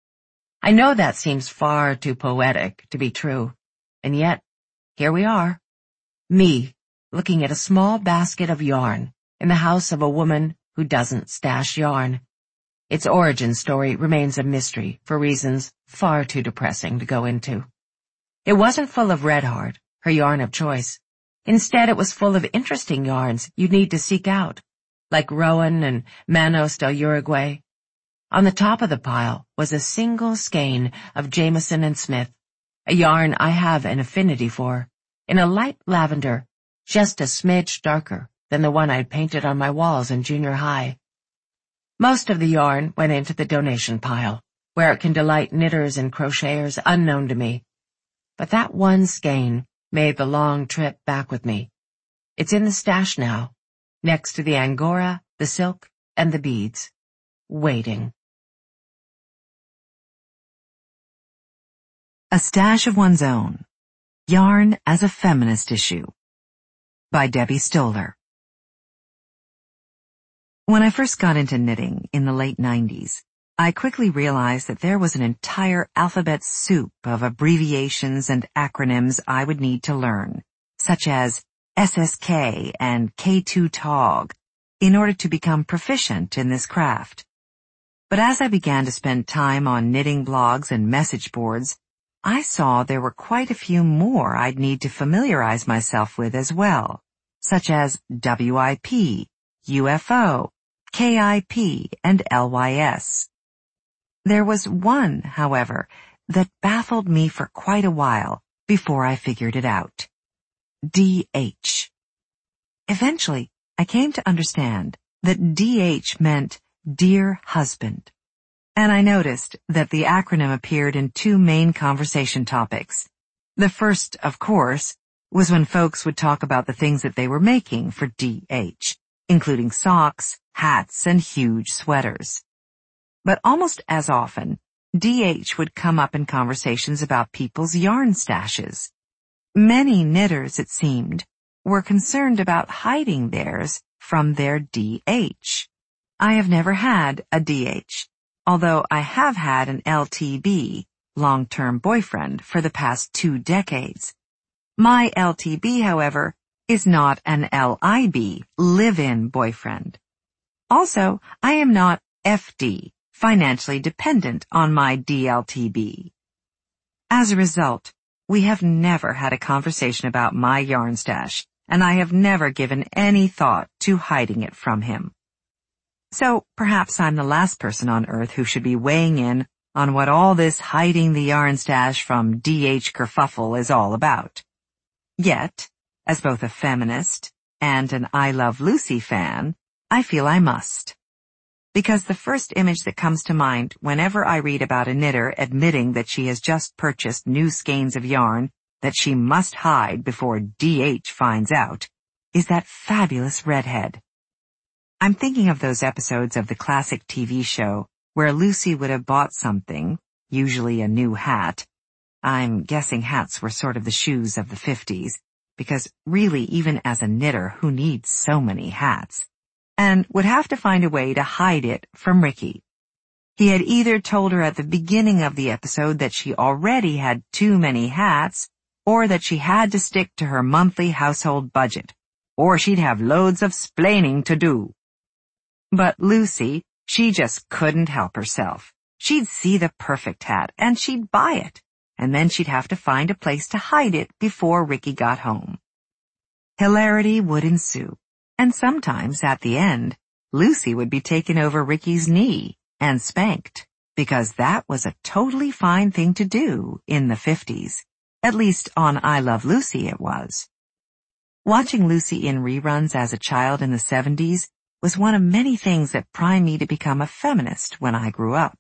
I know that seems far too poetic to be true, and yet, here we are. Me, looking at a small basket of yarn in the house of a woman who doesn't stash yarn. Its origin story remains a mystery for reasons far too depressing to go into. It wasn't full of Red Heart, her yarn of choice. Instead, it was full of interesting yarns you'd need to seek out, like Rowan and Manos del Uruguay. On the top of the pile was a single skein of Jameson and Smith, a yarn I have an affinity for, in a light lavender, just a smidge darker than the one I'd painted on my walls in junior high. Most of the yarn went into the donation pile, where it can delight knitters and crocheters unknown to me. But that one skein made the long trip back with me. It's in the stash now, next to the angora, the silk, and the beads, waiting. A Stash of One's Own. Yarn as a Feminist Issue. By Debbie Stoller. When I first got into knitting in the late 90s, I quickly realized that there was an entire alphabet soup of abbreviations and acronyms I would need to learn, such as SSK and K2TOG, in order to become proficient in this craft. But as I began to spend time on knitting blogs and message boards, I saw there were quite a few more I'd need to familiarize myself with as well, such as WIP, UFO, KIP, and LYS. There was one, however, that baffled me for quite a while before I figured it out. DH. Eventually, I came to understand that DH meant Dear Husband. And I noticed that the acronym appeared in two main conversation topics. The first, of course, was when folks would talk about the things that they were making for DH, including socks, hats, and huge sweaters. But almost as often, DH would come up in conversations about people's yarn stashes. Many knitters, it seemed, were concerned about hiding theirs from their DH. I have never had a DH, although I have had an LTB, long-term boyfriend, for the past 2 decades. My LTB, however, is not an LIB, live-in boyfriend. Also, I am not FD, financially dependent on my DLTB. As a result, we have never had a conversation about my yarn stash, and I have never given any thought to hiding it from him. So perhaps I'm the last person on earth who should be weighing in on what all this hiding the yarn stash from D.H. kerfuffle is all about. Yet, as both a feminist and an I Love Lucy fan, I feel I must. Because the first image that comes to mind whenever I read about a knitter admitting that she has just purchased new skeins of yarn that she must hide before D.H. finds out is that fabulous redhead. I'm thinking of those episodes of the classic TV show where Lucy would have bought something, usually a new hat. I'm guessing hats were sort of the shoes of the 50s, because really even as a knitter who needs so many hats, and would have to find a way to hide it from Ricky. He had either told her at the beginning of the episode that she already had too many hats, or that she had to stick to her monthly household budget, or she'd have loads of splaining to do. But Lucy, she just couldn't help herself. She'd see the perfect hat, and she'd buy it, and then she'd have to find a place to hide it before Ricky got home. Hilarity would ensue, and sometimes, at the end, Lucy would be taken over Ricky's knee and spanked, because that was a totally fine thing to do in the 50s. At least on I Love Lucy it was. Watching Lucy in reruns as a child in the 70s was one of many things that primed me to become a feminist when I grew up.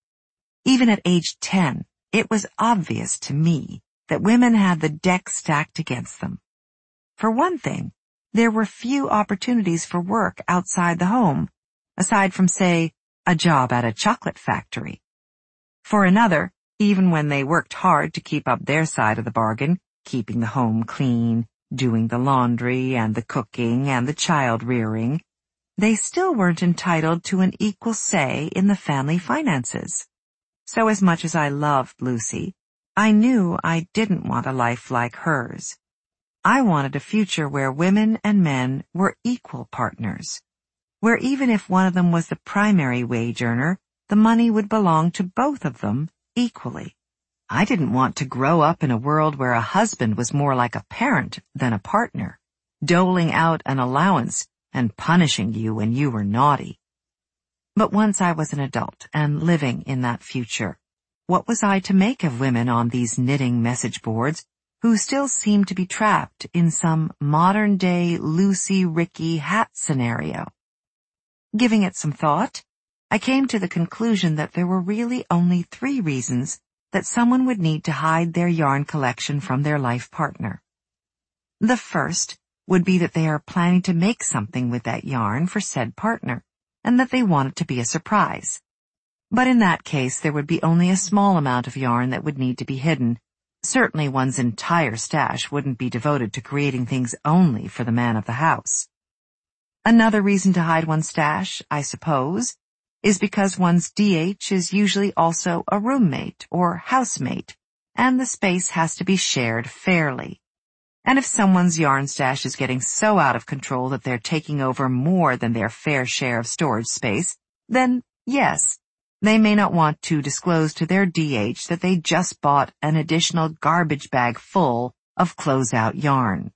Even at age 10, it was obvious to me that women had the deck stacked against them. For one thing, there were few opportunities for work outside the home, aside from, say, a job at a chocolate factory. For another, even when they worked hard to keep up their side of the bargain, keeping the home clean, doing the laundry and the cooking and the child rearing, they still weren't entitled to an equal say in the family finances. So as much as I loved Lucy, I knew I didn't want a life like hers. I wanted a future where women and men were equal partners, where even if one of them was the primary wage earner, the money would belong to both of them equally. I didn't want to grow up in a world where a husband was more like a parent than a partner, doling out an allowance and punishing you when you were naughty. But once I was an adult and living in that future, what was I to make of women on these knitting message boards who still seemed to be trapped in some modern-day Lucy-Ricky hat scenario? Giving it some thought, I came to the conclusion that there were really only 3 reasons that someone would need to hide their yarn collection from their life partner. The first would be that they are planning to make something with that yarn for said partner, and that they want it to be a surprise. But in that case, there would be only a small amount of yarn that would need to be hidden. Certainly one's entire stash wouldn't be devoted to creating things only for the man of the house. Another reason to hide one's stash, I suppose, is because one's DH is usually also a roommate or housemate, and the space has to be shared fairly. And if someone's yarn stash is getting so out of control that they're taking over more than their fair share of storage space, then yes, they may not want to disclose to their DH that they just bought an additional garbage bag full of closeout yarn.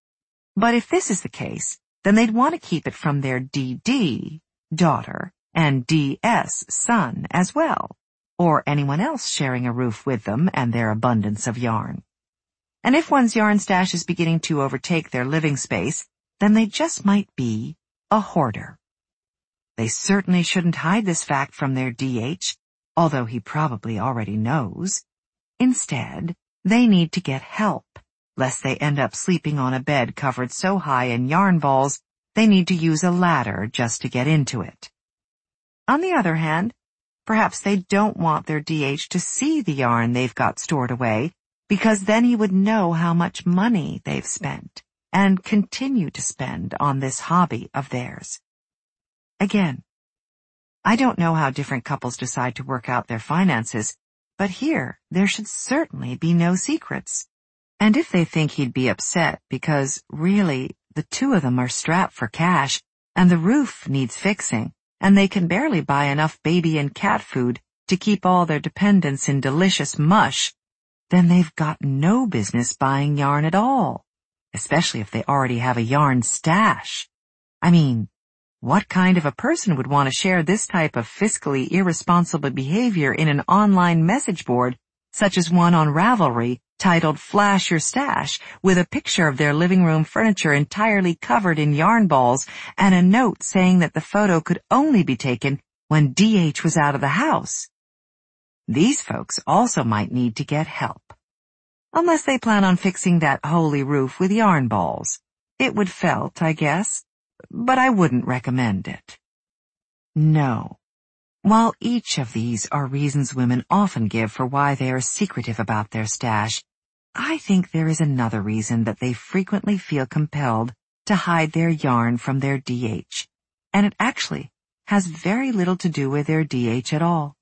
But if this is the case, then they'd want to keep it from their DD, daughter, and DS, son, as well, or anyone else sharing a roof with them and their abundance of yarn. And if one's yarn stash is beginning to overtake their living space, then they just might be a hoarder. They certainly shouldn't hide this fact from their DH, although he probably already knows. Instead, they need to get help, lest they end up sleeping on a bed covered so high in yarn balls they need to use a ladder just to get into it. On the other hand, perhaps they don't want their DH to see the yarn they've got stored away, because then he would know how much money they've spent and continue to spend on this hobby of theirs. Again, I don't know how different couples decide to work out their finances, but here there should certainly be no secrets. And if they think he'd be upset because, really, the 2 of them are strapped for cash and the roof needs fixing, and they can barely buy enough baby and cat food to keep all their dependents in delicious mush, then they've got no business buying yarn at all. especially if they already have a yarn stash. I mean, what kind of a person would want to share this type of fiscally irresponsible behavior in an online message board, such as one on Ravelry, titled Flash Your Stash, with a picture of their living room furniture entirely covered in yarn balls and a note saying that the photo could only be taken when DH was out of the house? These folks also might need to get help. Unless they plan on fixing that holy roof with yarn balls. It would felt, I guess, but I wouldn't recommend it. No. While each of these are reasons women often give for why they are secretive about their stash, I think there is another reason that they frequently feel compelled to hide their yarn from their DH, and it actually has very little to do with their DH at all.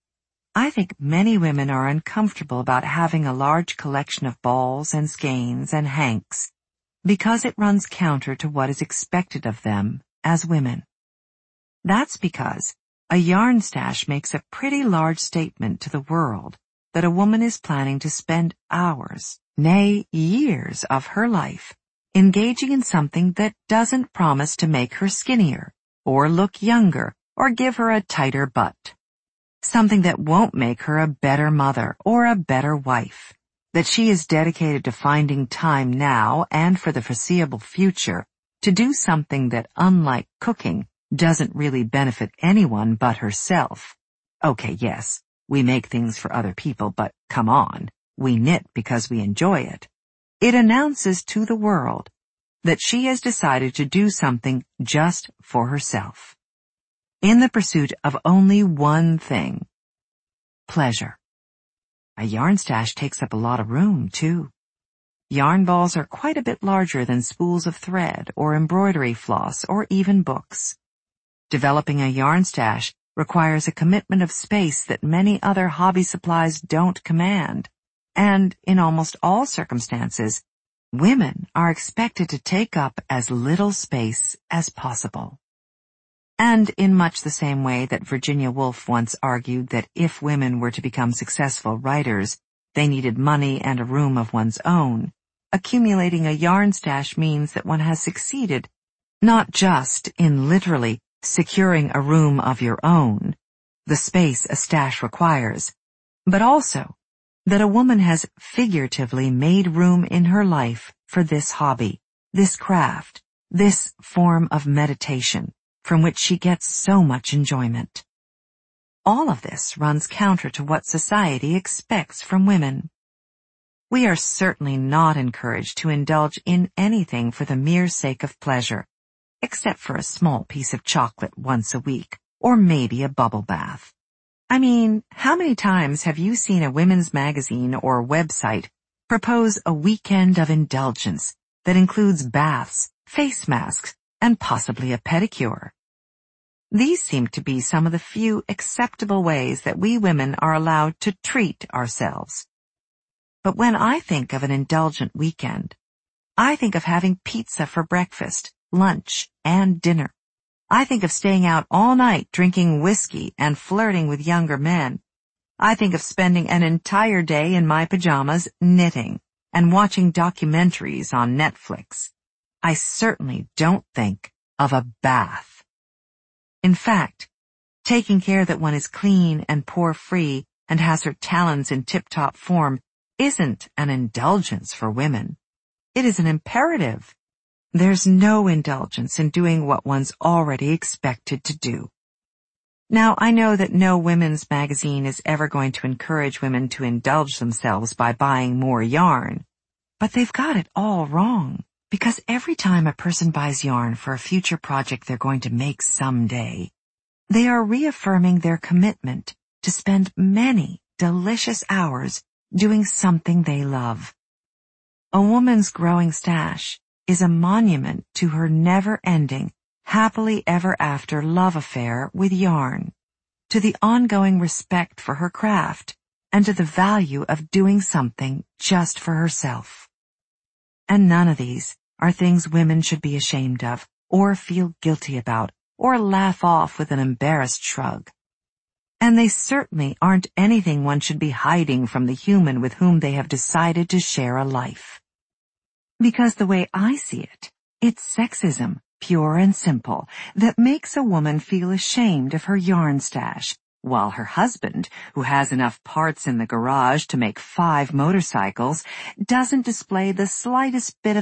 I think many women are uncomfortable about having a large collection of balls and skeins and hanks because it runs counter to what is expected of them as women. That's because a yarn stash makes a pretty large statement to the world that a woman is planning to spend hours, nay, years of her life engaging in something that doesn't promise to make her skinnier or look younger or give her a tighter butt. Something that won't make her a better mother or a better wife, that she is dedicated to finding time now and for the foreseeable future to do something that, unlike cooking, doesn't really benefit anyone but herself. Okay, yes, we make things for other people, but come on, we knit because we enjoy it. It announces to the world that she has decided to do something just for herself, in the pursuit of only one thing: pleasure. A yarn stash takes up a lot of room, too. Yarn balls are quite a bit larger than spools of thread or embroidery floss or even books. Developing a yarn stash requires a commitment of space that many other hobby supplies don't command, and in almost all circumstances, women are expected to take up as little space as possible. And in much the same way that Virginia Woolf once argued that if women were to become successful writers, they needed money and a room of one's own, accumulating a yarn stash means that one has succeeded, not just in literally securing a room of your own, the space a stash requires, but also that a woman has figuratively made room in her life for this hobby, this craft, this form of meditation, from which she gets so much enjoyment. All of this runs counter to what society expects from women. We are certainly not encouraged to indulge in anything for the mere sake of pleasure, except for a small piece of chocolate once a week, or maybe a bubble bath. I mean, how many times have you seen a women's magazine or website propose a weekend of indulgence that includes baths, face masks, and possibly a pedicure? These seem to be some of the few acceptable ways that we women are allowed to treat ourselves. But when I think of an indulgent weekend, I think of having pizza for breakfast, lunch, and dinner. I think of staying out all night drinking whiskey and flirting with younger men. I think of spending an entire day in my pajamas knitting and watching documentaries on Netflix. I certainly don't think of a bath. In fact, taking care that one is clean and pore-free and has her talons in tip-top form isn't an indulgence for women. It is an imperative. There's no indulgence in doing what one's already expected to do. Now, I know that no women's magazine is ever going to encourage women to indulge themselves by buying more yarn, but they've got it all wrong. Because every time a person buys yarn for a future project they're going to make someday, they are reaffirming their commitment to spend many delicious hours doing something they love. A woman's growing stash is a monument to her never-ending, happily ever after love affair with yarn, to the ongoing respect for her craft, and to the value of doing something just for herself. And none of these are things women should be ashamed of, or feel guilty about, or laugh off with an embarrassed shrug. And they certainly aren't anything one should be hiding from the human with whom they have decided to share a life. Because the way I see it, it's sexism, pure and simple, that makes a woman feel ashamed of her yarn stash, while her husband, who has enough parts in the garage to make 5 motorcycles, doesn't display the slightest bit of